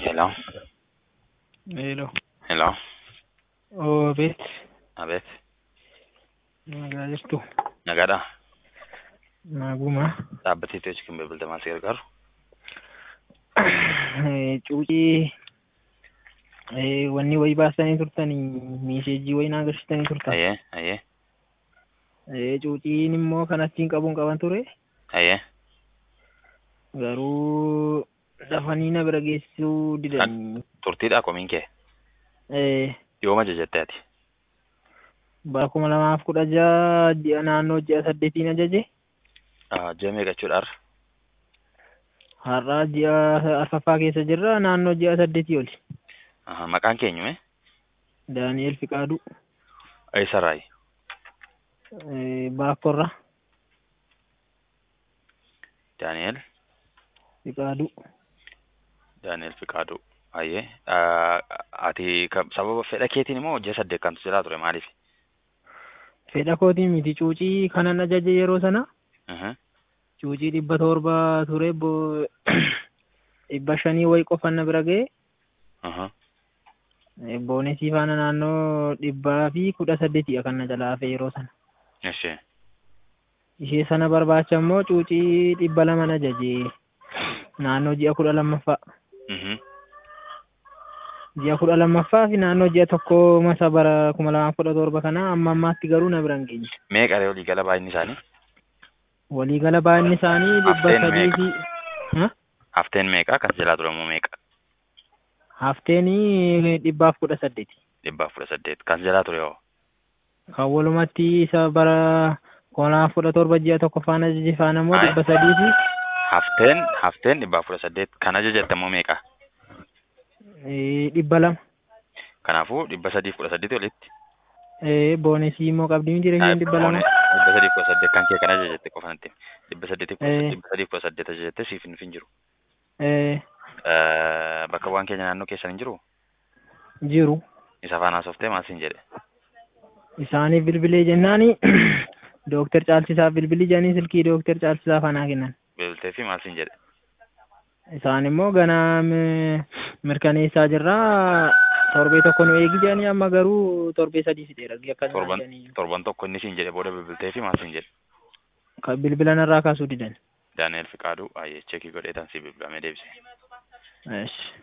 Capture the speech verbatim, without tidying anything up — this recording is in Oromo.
Hello, Hello. hello, Oh, bet. abet, Nagaa jirtu. nagaadha. Naguma. Dhaabbatee to'achi kan bilbilta maal si gargaaru? Cuucii eh, wanni wayii baastanii turtanii meesheejii wayii naa agarsiistanii turtan. Ayyee, ayyee, Eh, Cuuciin immoo kan achiin qabuun qaban ture. ayyee. Garuu dafanii na bira geessisuu Kan didanii. turtiidhaa komiin kee Eh, yooma jajattee ati? bara kuma lamaaf kudha jaha ji'a naannoo ji'a saddeetiin ajaje. Ah, Ji'a meeqa jechuudha? Har'aa ji'a arfaffaa keessa jirra naannoo ji'a saddeetii oli. Aha, maqaan keenyume? Daani'el Fiqaaduu. Eessarraayi? Eh, Baakkorra Daani'el, Fiqaaduu. Daani'el Fiqaaduu. Ayyee. Ah, Ati kam- sababa fedha keetiin immoo ji'a saddeet kan jilaa ture maaliif? Fedha kootiin miti cuucii kanan ajaje yeroo sana. Mhm, Cuucii dhibba torba ture bo dhibba shanii wayi qofan na bira ga'e. mhm. Boonesii faana naannoo dhibbaa fi kudha saddeetiidha kan na jalaa hafe yeroo sana. Ishee. Ishee sana barbaacha immoo cuucii dhibba lama na ajaje naannoo ji'a kudha lammaffaa. Mhm. Ji'a kudha lammaffaa fi naannoo ji'a tokko masa bara kuma lamaaf kudha torba kana amma ammaatti garuu na bira hin geenye. Meeqa ree walii gala baay'inni isaanii? Waliigala baay'inni isaanii dhibba Hafteen sadii meeqa? fi Ha? Hafteen meeqa kan jalaa ture immoo meeqa? Hafteenii dhibbaaf kudha saddeeti. Dhibbaaf kudha saddeet kan jalaa ture hoo? Kan walumatti isa bara kuma lamaaf kudha torba ji'a tokko faana ajaje faana immoo Aye. dhibba sadii fi Hafteen hafteen dhibbaaf kudha saddeet kan ajajatte immoo meeqa? eh, dhibba lama. Kanaafuu dhibba sadiif kudha saddeet olitti. Eh, Boonesii immoo qabdii miti isheen dhibba lama. Dhibba sadiif kudha saddeet kan kee kan ajajatte qofa natti. Dhibba saddeetiif kudha Eh. saddeet dhibba sadiif kudha saddeet ajajatte siif hin jiru. Eh, Bakka bu'aan keenya naannoo keessan hin jiru. jiru. Isa faana haasoftee maal siin jedhe? Isaaniif bilbilee jennaani Dooktar Caalchisaaf bilbilii jedhanii silkii Dooktar Caalchisaa faanaa kennan. Bilbiltee fi maal siin jedhe? Isaan immoo ganaa mi- mirkaneessaa jirraa torbee tokko nu eegi jedhanii amma garuu torbee sadii fixeera akka Torban jedhanii. torban tokko inni siin jedhe booda bilbiltee fi maal siin jedhe? Kan bilbila narraa kaasuu didan. Daani'el Fiqaaduu ayyee cheekii godhee tan si bilbilamee deebise. Eesh.